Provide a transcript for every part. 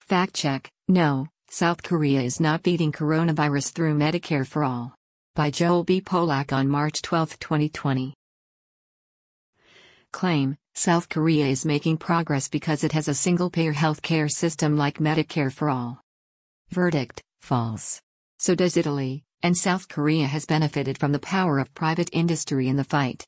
Fact check: no, South Korea is not beating coronavirus through Medicare for All. By Joel B. Polak on March 12, 2020. Claim: South Korea is making progress because it has a single-payer healthcare system like Medicare for All. Verdict: false. So does Italy, and South Korea has benefited from the power of private industry in the fight.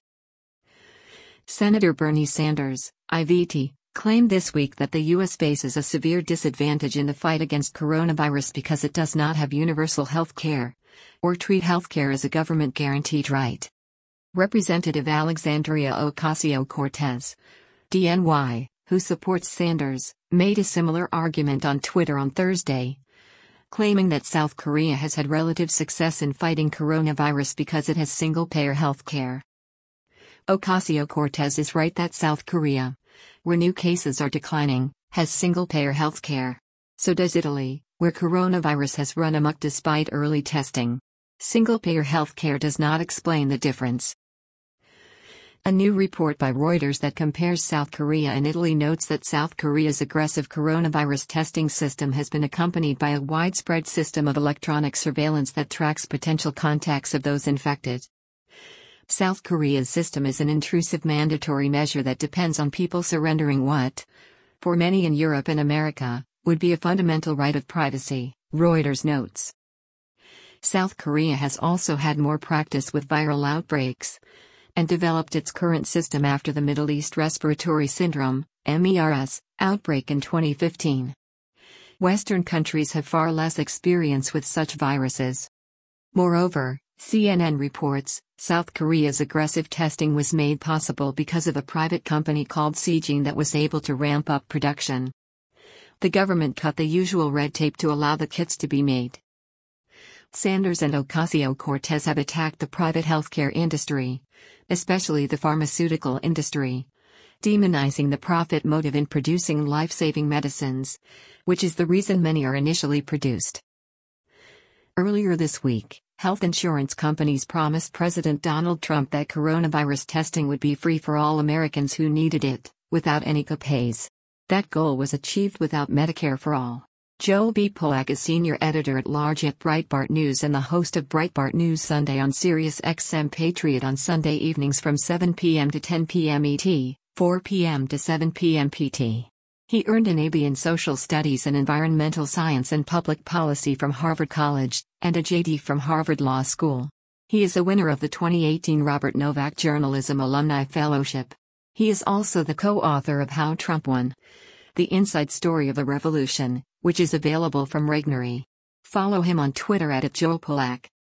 Senator Bernie Sanders, IVT, claimed this week that the U.S. faces a severe disadvantage in the fight against coronavirus because it does not have universal health care, or treat health care as a government-guaranteed right. Representative Alexandria Ocasio-Cortez, DNY, who supports Sanders, made a similar argument on Twitter on Thursday, claiming that South Korea has had relative success in fighting coronavirus because it has single-payer health care. Ocasio-Cortez is right that South Korea, where new cases are declining, has single-payer health care. So does Italy, where coronavirus has run amok despite early testing. Single-payer health care does not explain the difference. A new report by Reuters that compares South Korea and Italy notes that South Korea's aggressive coronavirus testing system has been accompanied by a widespread system of electronic surveillance that tracks potential contacts of those infected. South Korea's system is an intrusive mandatory measure that depends on people surrendering what, for many in Europe and America, would be a fundamental right of privacy, Reuters notes. South Korea has also had more practice with viral outbreaks, and developed its current system after the Middle East Respiratory Syndrome, MERS, outbreak in 2015. Western countries have far less experience with such viruses. Moreover, CNN reports, South Korea's aggressive testing was made possible because of a private company called Seegene that was able to ramp up production. The government cut the usual red tape to allow the kits to be made. Sanders and Ocasio-Cortez have attacked the private healthcare industry, especially the pharmaceutical industry, demonizing the profit motive in producing life-saving medicines, which is the reason many are initially produced. Earlier this week, health insurance companies promised President Donald Trump that coronavirus testing would be free for all Americans who needed it, without any copays. That goal was achieved without Medicare for All. Joel B. Polak is senior editor-at-large at Breitbart News and the host of Breitbart News Sunday on Sirius XM Patriot on Sunday evenings from 7 p.m. to 10 p.m. ET, 4 p.m. to 7 p.m. PT. He earned an AB in Social Studies and Environmental Science and Public Policy from Harvard College, and a JD from Harvard Law School. He is a winner of the 2018 Robert Novak Journalism Alumni Fellowship. He is also the co-author of How Trump Won: The Inside Story of a Revolution, which is available from Regnery. Follow him on Twitter @JoelPolak.